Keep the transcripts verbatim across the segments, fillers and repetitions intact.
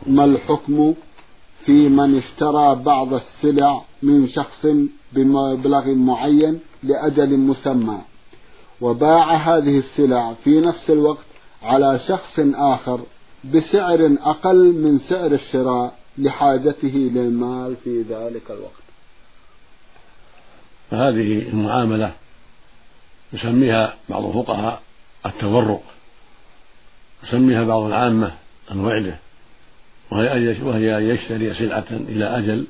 ما الحكم في من اشترى بعض السلع من شخص بمبلغ معين لأجل مسمى وباع هذه السلع في نفس الوقت على شخص آخر بسعر أقل من سعر الشراء لحاجته للمال في ذلك الوقت؟ فهذه المعاملة يسميها بعض الفقهاء التورق، يسميها بعض العامة الوعدة، وهي أن يشتري سلعة إلى أجل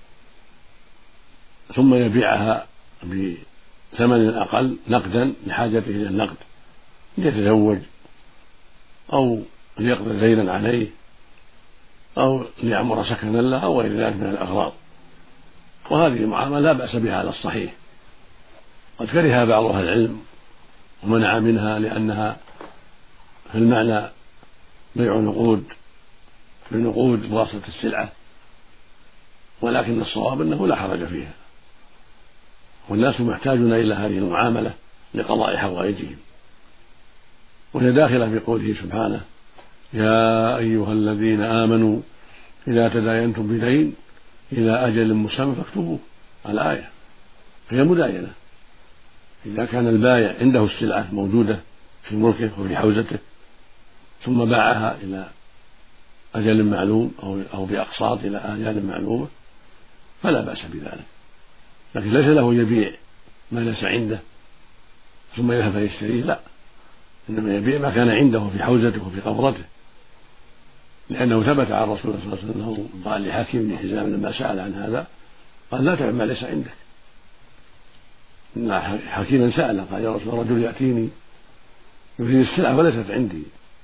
ثم يبيعها بثمن أقل نقدا لحاجته إلى النقد ليتزوج أو ليقضي دينا عليه أو ليعمر سكنا له أو غير ذلك من الأغراض. وهذه المعاملة لا بأس بها على الصحيح، قد كرهها بعض أهل العلم ومنع منها لأنها في المعنى بيع نقود بنقود بواسطة السلعة، ولكن الصواب أنه لا حرج فيها، والناس محتاجون إلى هذه المعاملة لقضاء حوائجهم، وهي داخلة في قوله سبحانه: يا أيها الذين آمنوا إذا تداينتم بدين إلى أجل مسمى فاكتبوه. الآية هي مداينة. إذا كان البائع عنده السلعة موجودة في ملكه وفي حوزته ثم باعها إلى أجل معلوم أو بأقساط إلى أجل معلومة فلا بأس بذلك، لكن ليس له يبيع ما ليس عنده ثم يذهب فيشتريه، لا، إنما يبيع ما كان عنده في حوزته وفي قبضته، لأنه ثبت عن الرسول صلى الله عليه وسلم أنه قال لحكيم بن حزام لما سأل عن هذا قال: لا تبع ما ليس عندك. إن حكيما سأل قال: يا رسول الله، رجل يأتيني يريد السلعة وليست عندي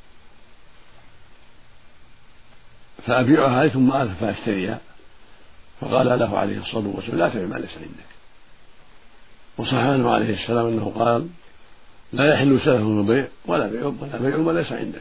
فأبيعها عليه ثم آلف فأشتريها، فقال له عليه الصلاة والسلام: لا تبع ما ليس عندك. وصح عنه عليه السلام أنه قال: لا يحل سلف البيع ولا بيع ولا بيع ما ليس عندك.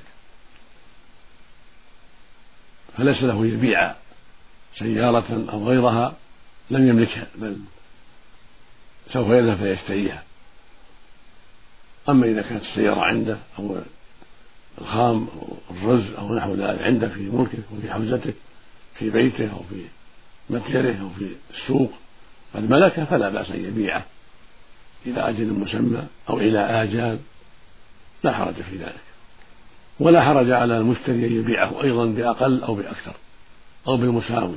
فليس له يبيع سيارة أو غيرها لم يملكها، بل سوف يذهب فيشتريها. أما إذا كانت السيارة عنده أو الخام أو الرز أو نحو ذلك عنده في ملكه وفي حوزته في بيته أو في متجره أو في السوق قد ملكه فلا بأس أن يبيعه إلى أجل مسمى أو إلى آجال، لا حرج في ذلك. ولا حرج على المشتري أن يبيعه أيضا بأقل أو بأكثر أو بالمساوي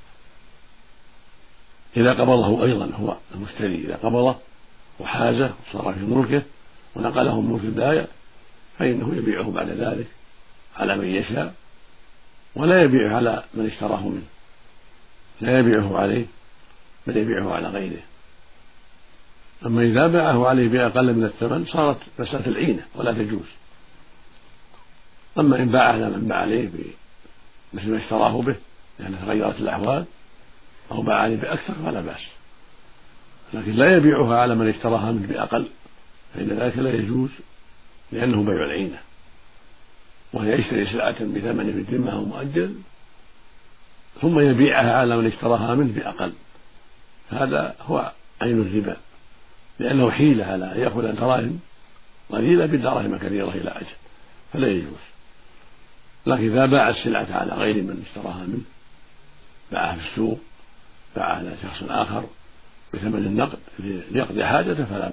إذا قبضه أيضا هو المشتري، إذا قبضه وحازه وصار في ملكه ونقله من ملك البائع فإنه يبيعه بعد ذلك على من يشاء، ولا يبيعه على من اشتراه منه، لا يبيعه عليه بل يبيعه على غيره. أما إذا باعه عليه بأقل من الثمن صارت مسألة العينة ولا تجوز. أما إن باع على من باع عليه مثل ما اشتراه به لأنه تغيرت الأحوال أو باع عليه بأكثر فلا بأس، لكن لا يبيعها على من اشتراها منه بأقل، فإن ذلك لا يجوز لأنه بيع العينة، وهي يشتري سلعة بثمن في الذمة أو مؤجل ثم يبيعها على من اشتراها منه بأقل، هذا هو عين الربا، لأنه حيلة على أن يأخذ دراهم قليلة بدراهم كثيرة إلى أجل، فلا يجوز. لكن إذا باع السلعة على غير من اشتراها منه، باعها في السوق، باعها على شخص آخر بثمن النقد ليقضي حاجته فلا